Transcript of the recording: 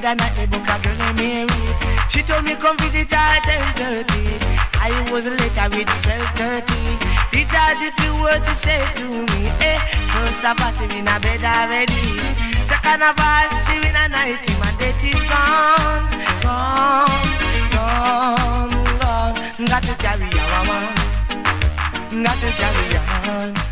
other night me book a girl named Mary. She told me come visit her at 10:30. I was late, I reached 12:30. These are the few words she said to me. First of all, she in a bed already. Second of all, she in a night, my date is gone, gone, gone, gone. Got to carry on, got to carry on.